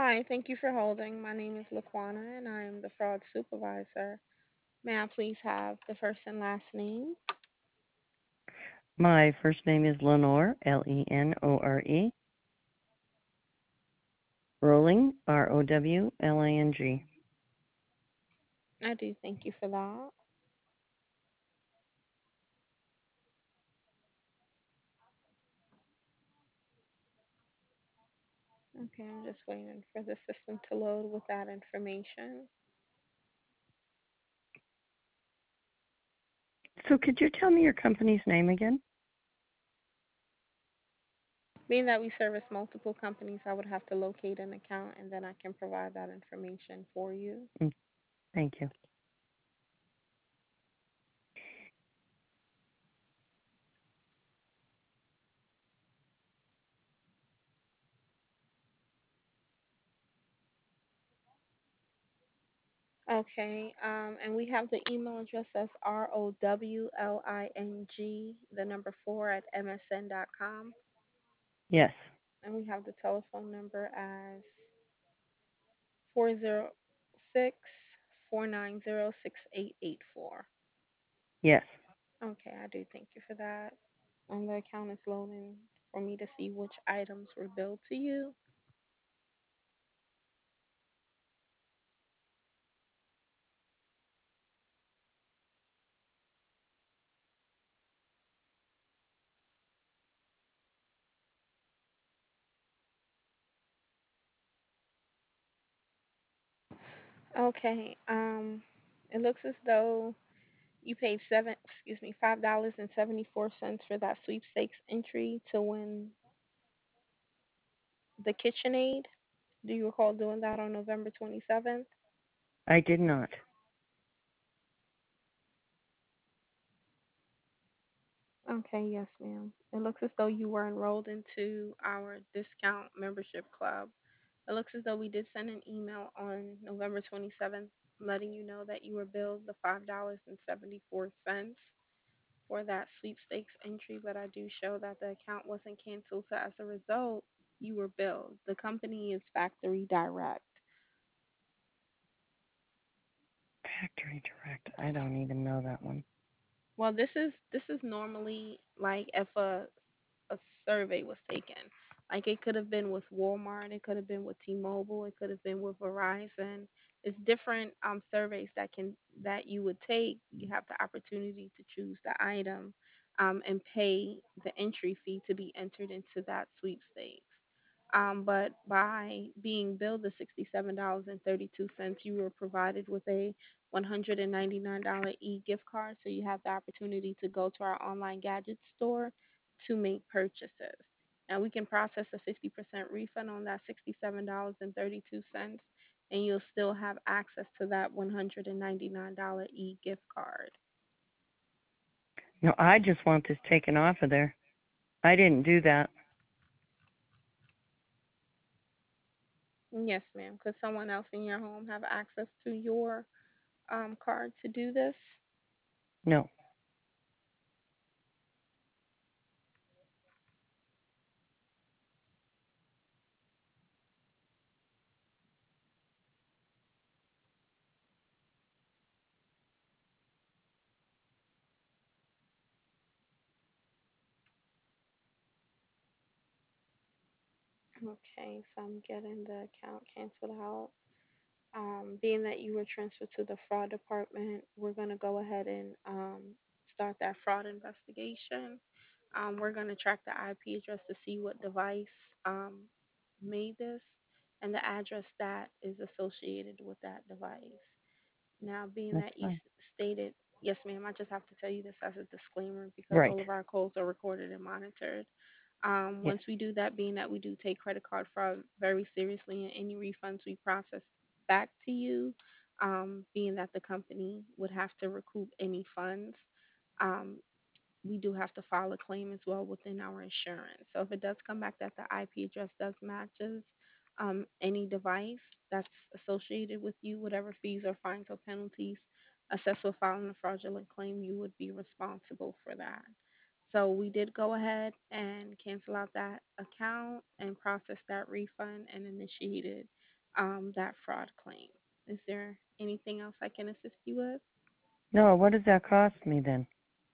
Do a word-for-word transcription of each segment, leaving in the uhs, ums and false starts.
Hi, thank you for holding. My name is Laquana and I am the fraud supervisor. May I please have the first and last name? My first name is Lenore, L E N O R E. Rowling, R O W L I N G. I do thank you for that. Okay, I'm just waiting for the system to load with that information. So could you tell me your company's name again? Being that we service multiple companies, I would have to locate an account and then I can provide that information for you. Mm, thank you. Okay, um, and we have the email address as R O W L I N G, the number four at M S N dot com. Yes, And we have the telephone number as four zero six four nine zero six eight eight four. yes. Okay, I do thank you for that. And the account is loading for me to see which items were billed to you. Okay, um, it looks as though you paid seven, excuse me, five dollars and seventy four cents for that sweepstakes entry to win the KitchenAid. Do you recall doing that on November twenty seventh? I did not. Okay, yes, ma'am. It looks as though you were enrolled into our discount membership club. It looks as though we did send an email on November twenty seventh letting you know that you were billed the five dollars and seventy-four cents for that sweepstakes entry, but I do show that the account wasn't canceled. So as a result, you were billed. The company is Factory Direct. Factory Direct. I don't even know that one. Well, this is this is normally like if a a survey was taken. Like it could have been with Walmart, it could have been with T-Mobile, it could have been with Verizon. It's different um, surveys that can that you would take. You have the opportunity to choose the item um, and pay the entry fee to be entered into that sweepstakes. Um, but by being billed the sixty-seven dollars and thirty-two cents, you were provided with a one hundred ninety-nine dollars e-gift card. So you have the opportunity to go to our online gadget store to make purchases. Now we can process a fifty percent refund on that sixty-seven dollars and thirty-two cents and you'll still have access to that one hundred ninety-nine dollars e-gift card. No, I just want this taken off of there. I didn't do that. Yes, ma'am. Could someone else in your home have access to your um, card to do this? No. Okay, so I'm getting the account canceled out. Um, being that you were transferred to the fraud department, we're going to go ahead and um, start that fraud investigation. Um, we're going to track the I P address to see what device um, made this and the address that is associated with that device. Now, being That's that you fine. s- stated, yes, ma'am, I just have to tell you this as a disclaimer because Right. all of our calls are recorded and monitored. Um, Yes. once we do that, being that we do take credit card fraud very seriously, and any refunds we process back to you, um, being that the company would have to recoup any funds, um, we do have to file a claim as well within our insurance. So if it does come back that the I P address does matches um, any device that's associated with you, whatever fees or fines or penalties assessed with filing a fraudulent claim, you would be responsible for that. So we did go ahead and cancel out that account and process that refund and initiated um, that fraud claim. Is there anything else I can assist you with? No, what does that cost me then?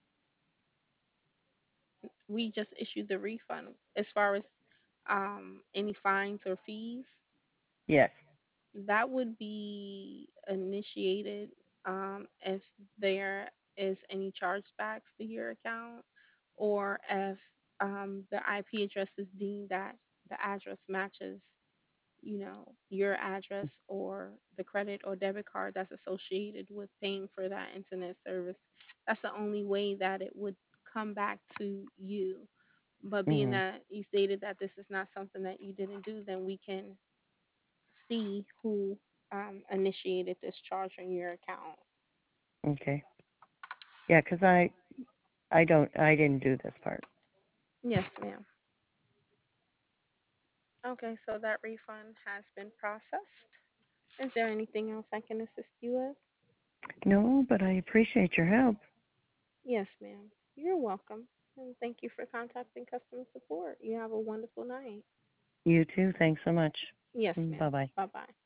We just issued the refund. As far as um, any fines or fees, Yes. that would be initiated um, if there is any chargebacks to your account, or if um, the I P address is deemed that the address matches, you know, your address or the credit or debit card that's associated with paying for that internet service. That's the only way that it would come back to you. But being Mhm. that you stated that this is not something that you didn't do, then we can see who um, initiated this charge on your account. Okay. Yeah, 'cause I I don't I didn't do this part. Yes, ma'am. Okay, so that refund has been processed. Is there anything else I can assist you with? No, but I appreciate your help. Yes, ma'am. You're welcome. And thank you for contacting customer support. You have a wonderful night. You too. Thanks so much. Yes, Bye ma'am. bye. Bye bye.